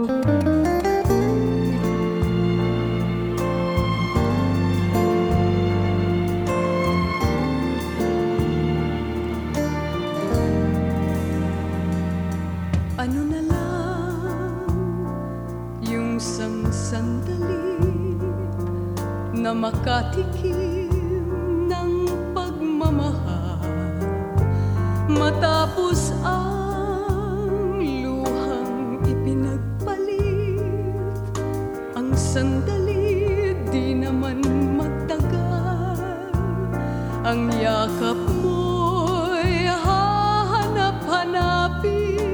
Ano na lang yung isang sandali na makatikim ng pagmamahal, matapos ang luhang ipinagpalit. Ang sandali di naman magtagal, ang yakap mo'y hahanap-hanapin.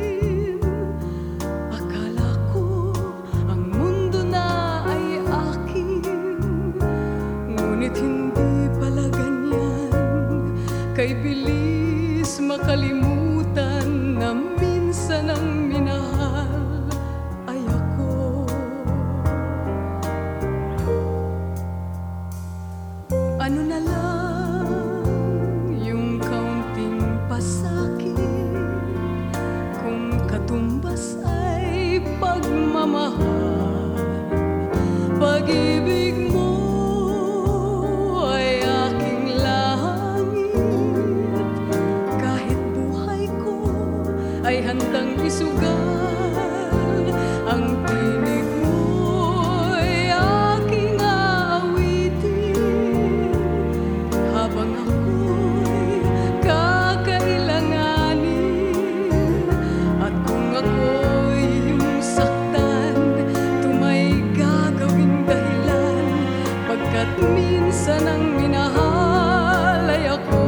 Hindi pala ganyan, kay bilis makalimutan na minsan ang minahal ay ako. Ano na lang yung kaunting pasakit kung katumbas ay pagmamahal, pag-ibig mo ay handang isugal. Ang tinig mo'y aking aawitin habang ako'y kakailanganin. At kung ako'y iyong saktan, ito may gagawing dahilan, pagkat minsan ang minahal ay ako.